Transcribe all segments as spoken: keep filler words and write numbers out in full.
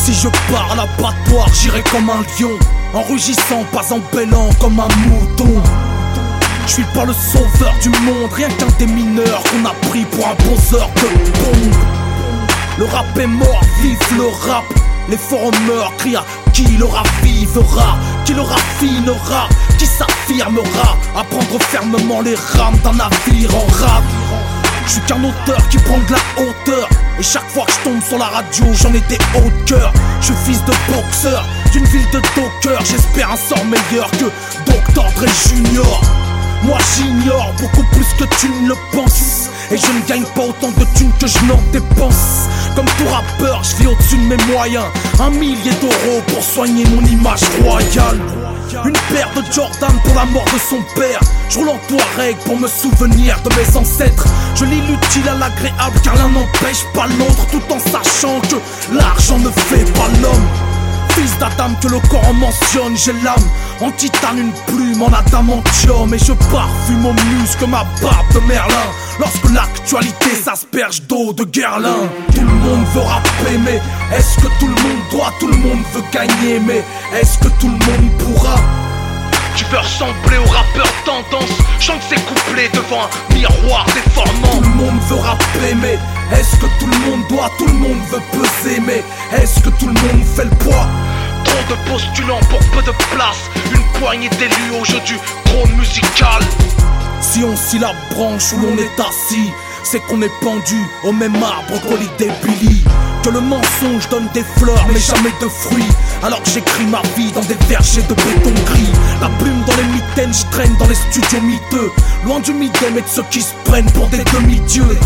Si je pars à l'abattoir, j'irai comme un lion, en rugissant, pas en bêlant comme un mouton. Je suis pas le sauveur du monde, rien qu'un des mineurs qu'on a pris pour un poseur de bombe. Le rap est mort, vive le rap. Les forumers crient à qui le ravivera, qui le raffinera, qui s'affirmera à prendre fermement les rames d'un navire en rade. Je suis qu'un auteur qui prend de la hauteur, et chaque fois que je tombe sur la radio, j'en ai des hauts de cœur. Je suis fils de boxeur, d'une ville de dockers. J'espère un sort meilleur que docteur Dre Junior. Moi j'ignore beaucoup plus que tu ne le penses, et je ne gagne pas autant de thunes que je n'en dépense. Comme tout rappeur, je vis au-dessus de mes moyens, un millier d'euros pour soigner mon image royale. Une paire de Jordan pour la mort de son père. Je roule en Touareg pour me souvenir de mes ancêtres. Je lis l'utile à l'agréable car l'un n'empêche pas l'autre, tout en sachant que l'argent ne fait pas l'homme. Fils d'Adam que le corps en mentionne, j'ai l'âme en titane, une plume en adamantium, et je parfume mon muscle ma barbe de Merlin. Lorsque l'actualité s'asperge d'eau de Guerlain. Tout le monde veut rapper, mais est-ce que tout le monde doit? Tout le monde veut gagner, mais est-ce que tout le monde pourra? Tu veux ressembler au rappeur tendance, chante ses couplets devant un miroir déformant. Tout le monde veut rapper, mais est-ce que tout le monde doit? Tout le monde veut peser, mais est-ce que tout le monde fait le poids? Trop de postulants pour peu de place, une poignée d'élus au jeu du trône musical. Si on scie la branche où l'on est assis, c'est qu'on est pendu au même arbre qu'Holiday Billy. Que le mensonge donne des fleurs mais jamais de fruits, alors que j'écris ma vie dans des vergers de béton gris. La plume dans les mitaines, je traîne dans les studios miteux, loin du midem et de ceux qui se prennent pour des demi-dieux.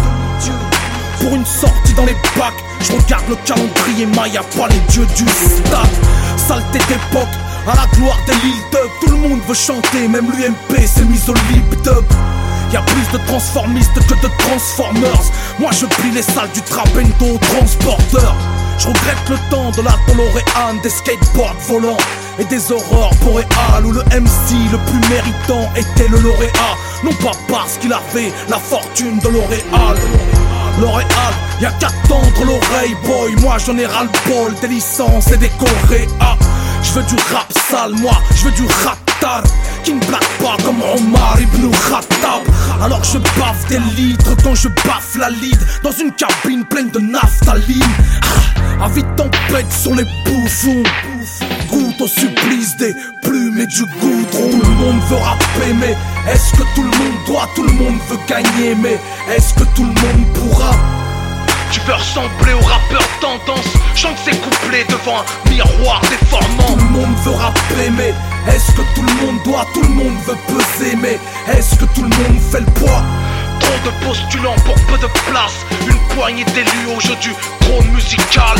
Pour une sortie dans les bacs, je regarde le calendrier Maya, pas les dieux du stade. Saleté d'époque, à la gloire des Lil Dub, tout le monde veut chanter, même l'U M P s'est mis au lip dub. Y'a plus de transformistes que de transformers. Moi je plie les salles du Trabendo transporteur. Je regrette le temps de la DeLorean, des skateboards volants et des aurores boréales, où le M C le plus méritant était le lauréat, non pas parce qu'il avait la fortune de L'Oréal. L'Oréal, y'a qu'à tendre l'oreille boy, moi j'en ai ras-le-bol des licences et des coréas. Je veux du rap sale, moi je veux du rap tar, qui ne blague pas comme Omar Ibn Khattab. Alors je baffe des litres quand je baffe la lead, dans une cabine pleine de naphtaline. Ah, avis de tempête sur les bouffons, goûte au supplice des plumes et du goudron. Tout le monde veut rapper, mais est-ce que tout le monde doit? Tout le monde veut gagner, mais est-ce que tout le monde pourra? Tu veux ressembler au rappeur tendance, chante ses couplets devant un miroir déformant. Tout le monde veut rapper, mais est-ce que tout le monde doit? Tout le monde veut peser, mais est-ce que tout le monde fait le poids? Trop de postulants pour peu de place, une poignée d'élus au jeu du trône musical.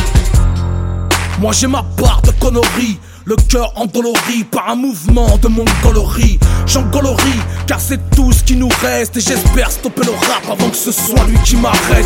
Moi j'ai ma part de conneries, le cœur endolori par un mouvement de mongolerie. J'engolorie car c'est tout ce qui nous reste, et j'espère stopper le rap avant que ce soit lui qui m'arrête.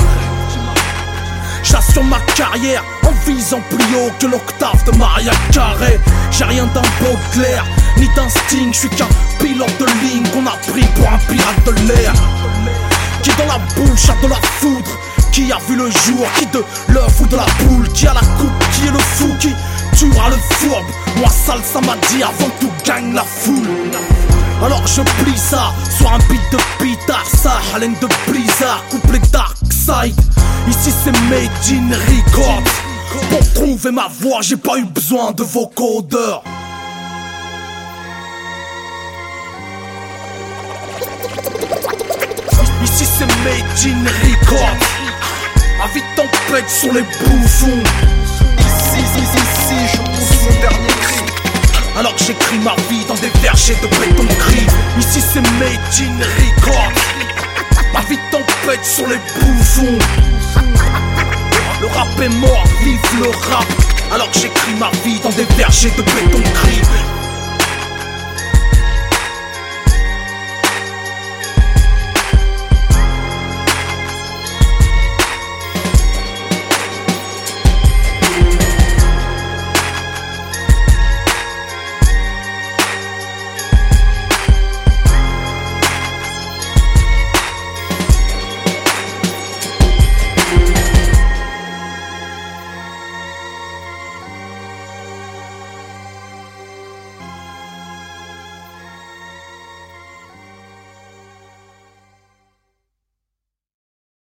J'assure ma carrière en visant plus haut que l'octave de Mariah Carey. J'ai rien d'un Baudelaire, ni d'un Sting, je suis qu'un pilote de ligne qu'on a pris pour un pirate de l'air. Qui dans la bouche a de la foudre, qui a vu le jour, qui de l'œuf ou de la poule, qui a la coupe, qui est le fou, qui tuera le fourbe. Moi salsa m'a dit avant que tout gagne la foule. Alors je plie ça sur un beat de Pitar, ça haleine de Blizzard, couple Dark Side. Ici c'est Made in Records. Pour trouver ma voix, j'ai pas eu besoin de vos codeurs. Ici c'est Made in Records. Avis de tempête sur les bouffons. Ici, ici, ici, je pousse mon dernier cri, alors que j'écris ma vie dans des vergers de béton gris. Ici c'est Made in Records. Ma vie de tempête sur les bouffons. Le rap est mort, vive le rap, alors que j'écris ma vie dans des vergers de béton gris.